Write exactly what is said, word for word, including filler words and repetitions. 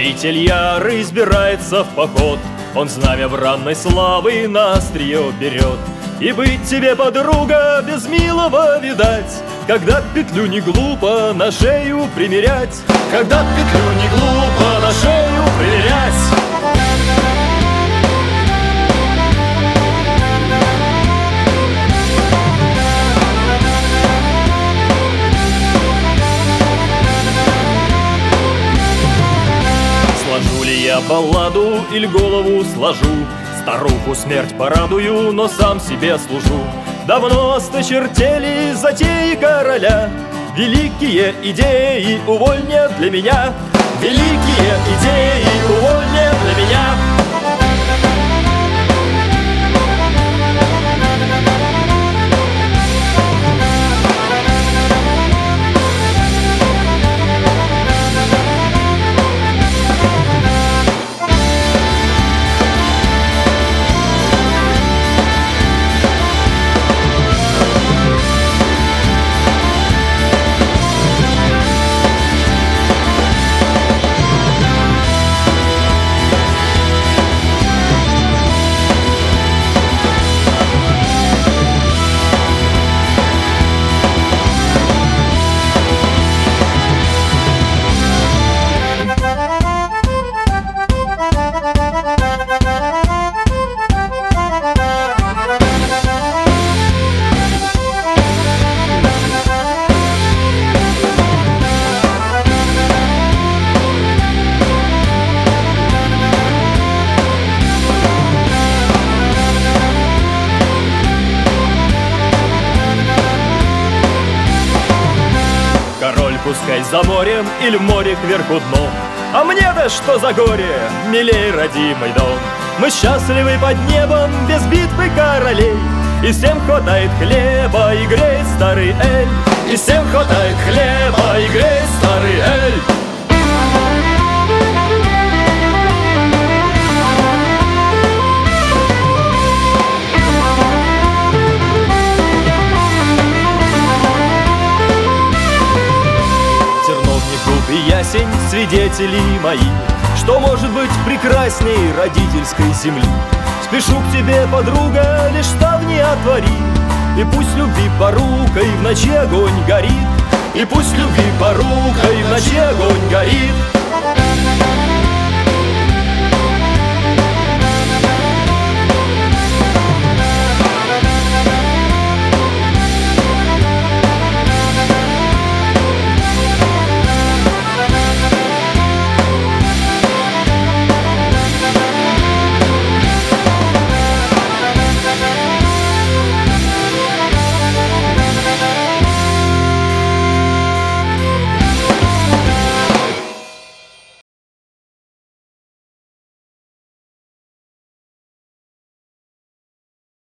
Правитель ярый избирается в поход, он знамя бранной славы на острие берет. И быть тебе, подруга, без милого видать, когда петлю не глупо на шею примерять, когда петлю не глупо на шею примерять. Сложу ли я балладу или голову сложу, старуху смерть порадую, но сам себе служу. Давно осточертели затеи короля, великие идеи уволь не для меня, великие идеи уволь не для меня. Король пускай за морем или море кверху дном, а мне-то что за горе, милей родимый дом. Мы счастливы под небом без битвы королей, и всем хватает хлеба и греет старый эль, и всем хватает хлеба и греет старый эль. И ясень, свидетели мои, что может быть прекрасней родительской земли. Спешу к тебе, подруга, лишь ставни отвори, и пусть любви порукой в ночи огонь горит, и пусть любви порукой в ночи огонь горит.